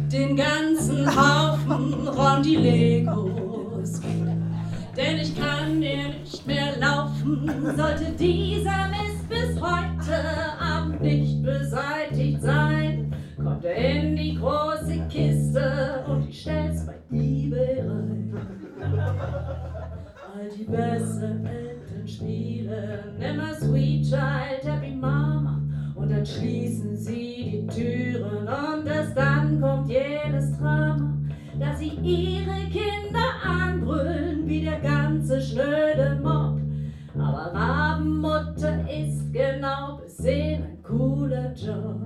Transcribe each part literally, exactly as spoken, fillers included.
den ganzen Haufen, räum die Legos weg. Denn ich kann dir nicht mehr laufen, sollte dieser Mist bis heute Abend nicht beseitigt sein. Kommt er in die große Kiste und ich stell's bei eBay rein. All die besseren Eltern spielen immer Sweet Child, Happy Mama und dann schließen sie die Türen und erst dann kommt jedes Drama, dass sie ihre Kinder anbrüllen wie der ganze schnöde Mob. Aber Rabenmutter ist genau bis sehen ein cooler Job.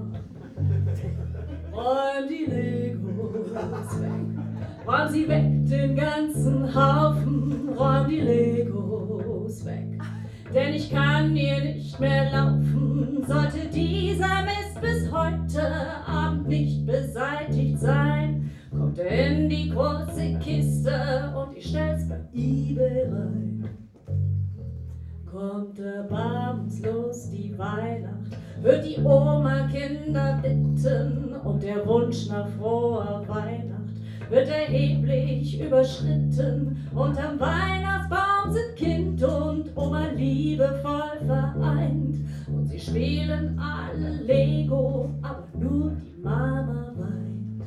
Räum die Legos weg, räum sie weg, den ganzen Haufen, räum die Legos weg. Denn ich kann hier nicht mehr laufen, sollte dieser Mist bis heute Abend nicht beseitigt sein. Kommt er in die große Kiste und ich stell's bei eBay rein. Kommt erbarmungslos die Weihnacht, wird die Oma Kinder bitten und der Wunsch nach froher Weihnacht wird erheblich überschritten. Unterm Weihnachtsbaum sind Kind und Oma liebevoll vereint und sie spielen alle Lego, aber nur die Mama weint.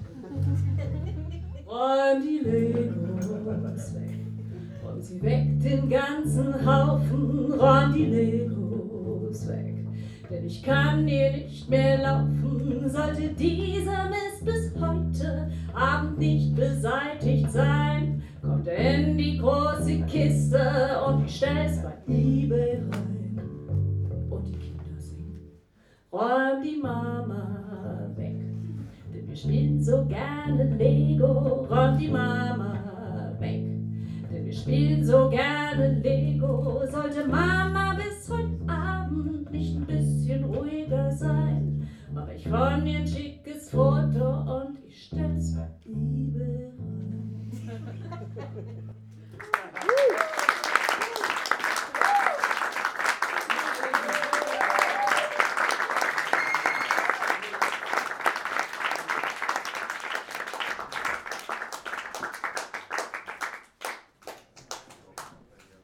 Räum die Legos weg, räum sie weg, den ganzen Haufen, räum die Legos weg. Denn ich kann hier nicht mehr laufen, sollte dieser Mist bis heute Abend nicht beseitigt sein. Kommt er in die große Kiste und ich stell's bei eBay rein. Und die Kinder singen, räum die Mama weg. Denn wir spielen so gerne Lego, räum die Mama weg. Denn wir spielen so gerne Lego, sollte Mama bis heute Abend nicht ein bisschen ruhiger sein, mach ich von dir ein schickes Foto und ich stell's bei eBay rein.